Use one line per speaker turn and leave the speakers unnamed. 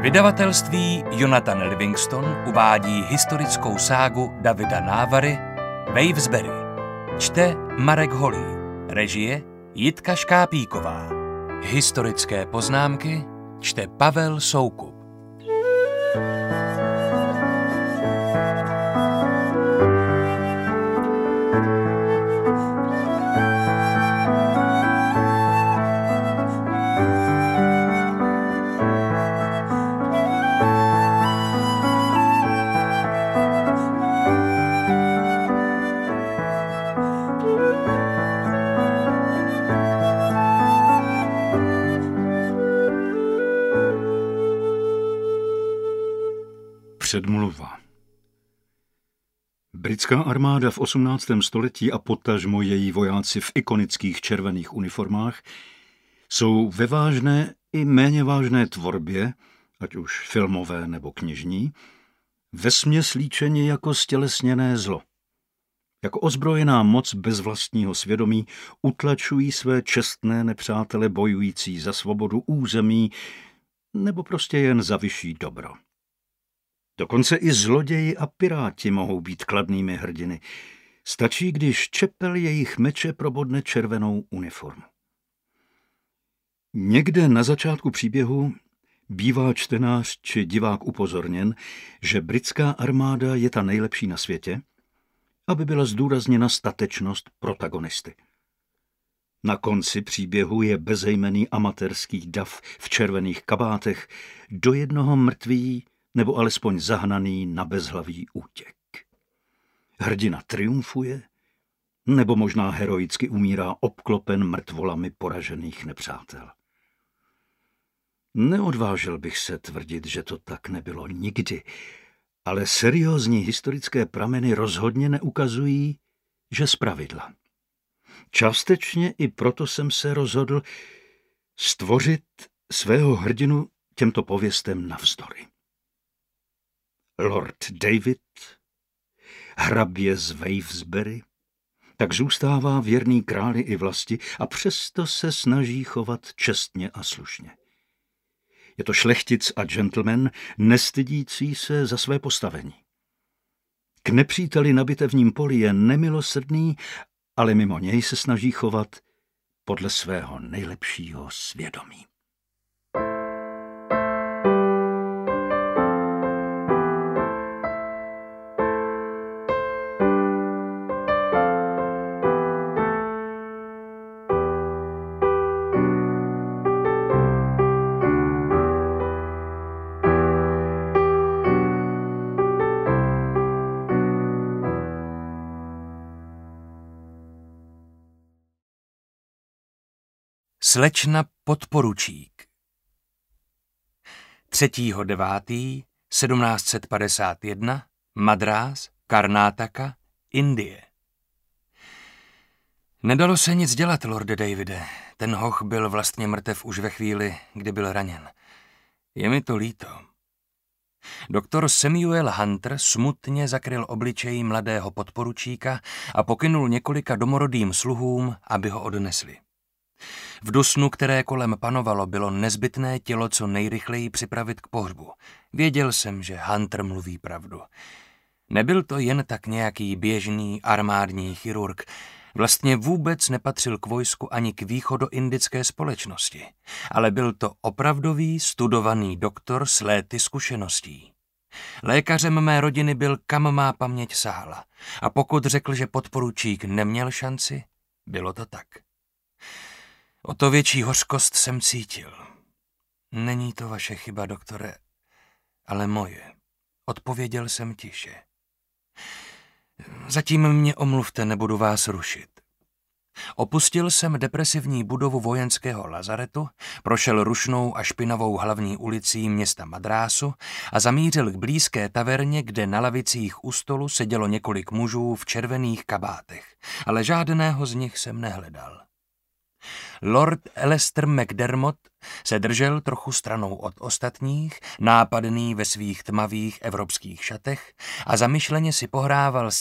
Vydavatelství Jonathan Livingston uvádí historickou ságu Davida Návary Wavesbury. Čte Marek Holý. Režie Jitka Škápíková. Historické poznámky čte Pavel Soukup.
Předmluva. Britská armáda v 18. století a potažmo její vojáci v ikonických červených uniformách jsou ve vážné i méně vážné tvorbě, ať už filmové nebo knižní, vesměs líčeni jako stělesněné zlo. Jako ozbrojená moc bez vlastního svědomí utlačují své čestné nepřátele bojující za svobodu území nebo prostě jen za vyšší dobro. Dokonce i zloději a piráti mohou být kladnými hrdiny. Stačí, když čepel jejich meče probodne červenou uniformu. Někde na začátku příběhu bývá čtenář či divák upozorněn, že britská armáda je ta nejlepší na světě, aby byla zdůrazněna statečnost protagonisty. Na konci příběhu je bezejmenný amatérský dav v červených kabátech do jednoho mrtvý nebo alespoň zahnaný na bezhlavý útěk. Hrdina triumfuje, nebo možná heroicky umírá obklopen mrtvolami poražených nepřátel. Neodvážil bych se tvrdit, že to tak nebylo nikdy, ale seriózní historické prameny rozhodně neukazují, že zpravidla. Částečně i proto jsem se rozhodl stvořit svého hrdinu těmto pověstem navzdory. Lord David, hrabě z Wavesbury, tak zůstává věrný králi i vlasti a přesto se snaží chovat čestně a slušně. Je to šlechtic a gentleman, nestydící se za své postavení. K nepříteli na bitevním poli je nemilosrdný, ale mimo něj se snaží chovat podle svého nejlepšího svědomí.
Slečna podporučík. 3.9.1751 Madrás, Karnátaka, Indie. Nedalo se nic dělat, lorde Davide. Ten hoch byl vlastně mrtev už ve chvíli, kdy byl raněn. Je mi to líto. Doktor Samuel Hunter smutně zakryl obličej mladého podporučíka a pokynul několika domorodým sluhům, aby ho odnesli. V dusnu, které kolem panovalo, bylo nezbytné tělo co nejrychleji připravit k pohřbu. Věděl jsem, že Hunter mluví pravdu. Nebyl to jen tak nějaký běžný armádní chirurg. Vlastně vůbec nepatřil k vojsku ani k východoindické společnosti. Ale byl to opravdový, studovaný doktor s léty zkušeností. Lékařem mé rodiny byl, kam má paměť sahala. A pokud řekl, že podporučík neměl šanci, bylo to tak. O to větší hořkost jsem cítil. Není to vaše chyba, doktore, ale moje. Odpověděl jsem tiše. Zatím mě omluvte, nebudu vás rušit. Opustil jsem depresivní budovu vojenského lazaretu, prošel rušnou a špinavou hlavní ulicí města Madrásu a zamířil k blízké taverně, kde na lavicích u stolu sedělo několik mužů v červených kabátech, ale žádného z nich jsem nehledal. Lord Lester McDermott se držel trochu stranou od ostatních, nápadný ve svých tmavých evropských šatech a zamyšleně si pohrával s